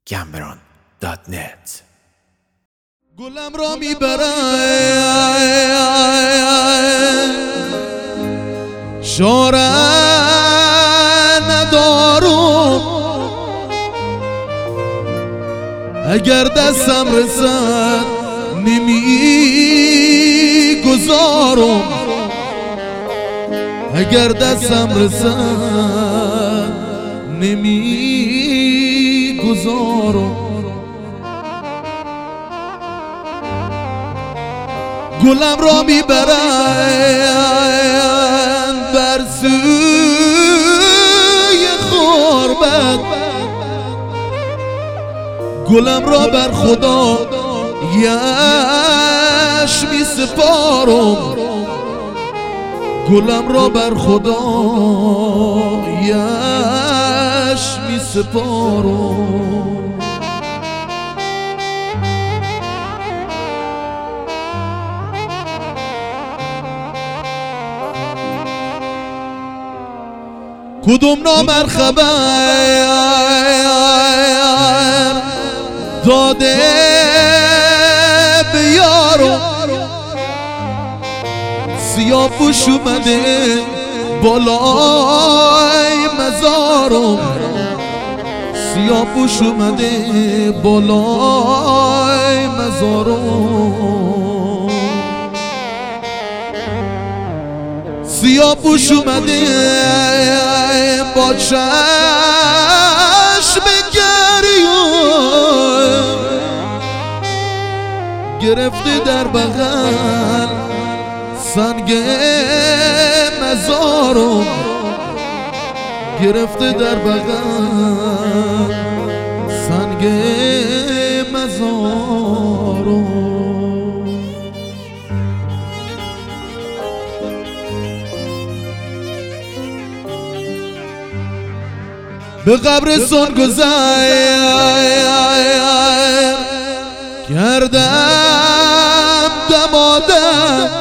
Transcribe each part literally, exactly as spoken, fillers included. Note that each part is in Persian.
گمبران دات نت. گلم را میبرم شاره ندارم، اگر دستم رسد نمیگذارم، اگر دستم رسد نمیگذارم. گلم را میبرند بر سوی غربت، گلم را بر خدا یش می سپارم، گلم را بر خدا یش می سپارم. کدوم نامر خبر داده به یارو، سیاه پوش اومده بالای مزارم، سیاه پوش اومده بالای مزارم، سیاه پوش اومده با چشم گریه، گرفته در بغل سنگ مزارم، گرفته در بغل سنگ مزارم. به قبرستان گذر کردم دمادم،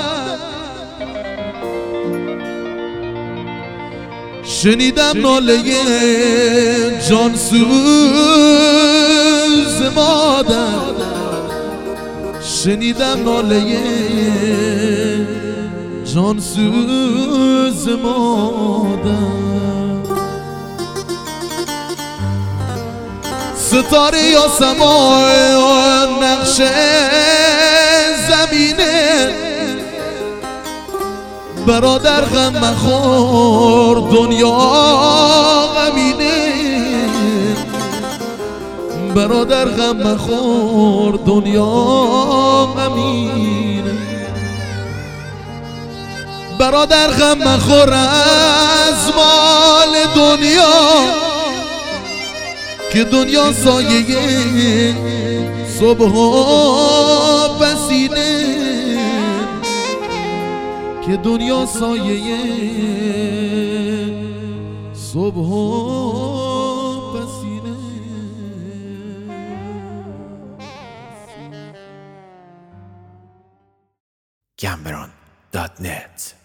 شنیدم ناله جان سوز مادر، شنیدم ناله جان سوز مادر. ستاره آسمان نقش زمینه، برادر غم مخور دنیا غمینه، برادر غم مخور دنیا غمینه، برادر غم مخور از مال دنیا، که دنیا سایه صبح و پسینه، که دنیا سایه صبح و پسینه. گمبران دات نت.